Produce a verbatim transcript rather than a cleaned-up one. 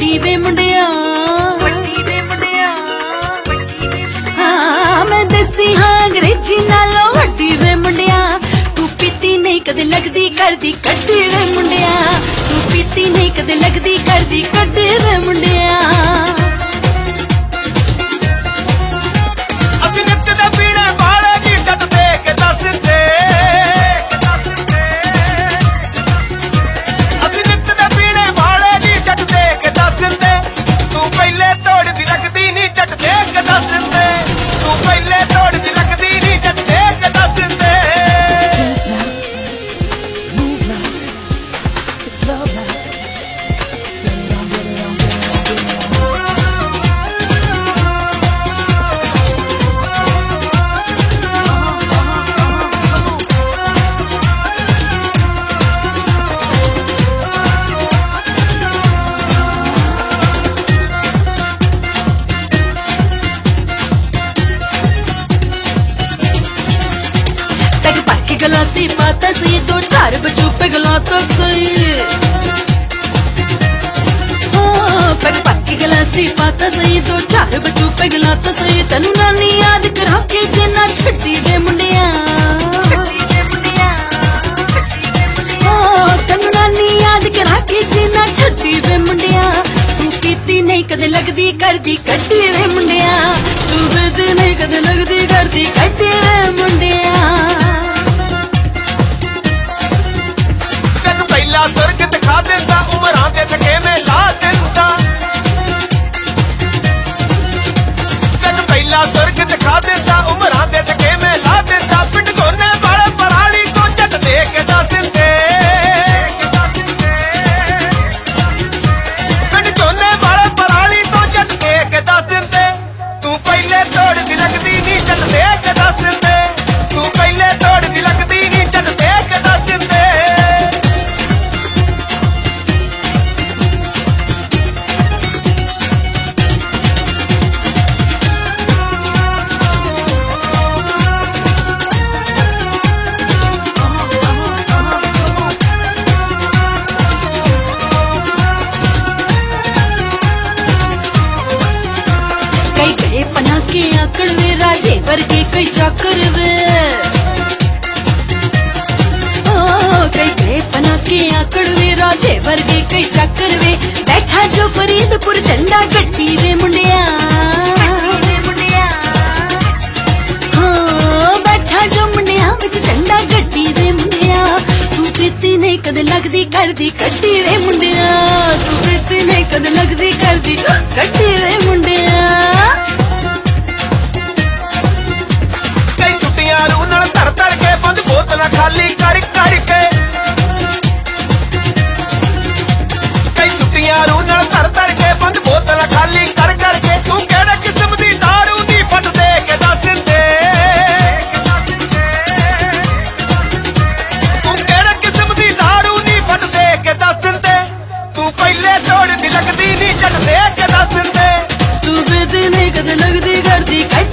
ਵੱਡੀ ਵੇ ਮੁੰਡਿਆ ਵੱਡੀ ਵੇ ਮੁੰਡਿਆ ਹਾਂ ਮੈਂ ਦੇਸੀ ਹਾਂ ਅੰਗਰੇਜ਼ੀ ਨਾਲੋਂ ਵੱਡੀ ਵੇ ਮੁੰਡਿਆ ਤੂੰ ਪੀਤੀ ਨਹੀਂ ਕਦੇ ਲੱਗਦੀ ਕਰਦੀ ਕੱਢੀ ਵੇ ਮੁੰਡਿਆ ਤੂੰ ਪੀਤੀ ਨਹੀਂ ਕਦੇ ਲੱਗਦੀ ਕਰਦੀ ਕੱਢੀ ਵੇ ਮੁੰਡਿਆ गलासी पाता सही दो चार बच्चों पे गलाता सही पग पक्की गलासी पाता सही दो चार बच्चों पे गलाता सही तनु नानी याद करा के जिन्ना छट्टी वे मुंडिया तनु नानी याद करा के जिन्ना छट्टी वे मुंडिया तू पीती नहीं कदे लगदी करदी कट्टी वे मुंडिया तू पीती नहीं कदे लगदी करदी कट्टी वे मुंडिया स्वर्ग दिखा देता उमरां दे थकेवे ला देता तक पहला स्वर्ग दिखा देता उमरां दे थकेवे ला देता पिंड गोने वाले पराली तो झट दे के दस दिंदे पिंड गोने वाले पराली तो झट दे के दस दिंदे तू पहले तोड़ दी लगदी नहीं झट दे के दस दिंदे तू पहले तोड़ दी लगदी नहीं झट दे के दस दिंदे के आकड़ वे राजे वर्गे कई चाकर वे कई गए पना के आकड़ वे राजे वर्गे कई चाकर वे बैठा जो फरीदपुर झंडा गट्टी वे मुंडिया हाँ बैठा जो मुंडिया बिच झंडा गट्टी वे मुंडिया तू पीती नहीं कदे लगदी करदी कट्टी वे मुंडिया तू पीती नहीं कदे लगदी करदी कट्टी वे मुंडिया रू नाल धर धर के बंद बोतल खाली कर करके कई सुटियां रू नाल धर धर के बंद बोतल खाली कर करके तू केड़ा किस्म दी दारू दी फट दे के दस दिंदे तू केड़ा किस्म दी दारू दी फट दे के दस दिंदे तू पहले तोड़ दी लगदी नहीं झट दे के दस दिंदे तू बेदी नहीं कदे लगदी करदी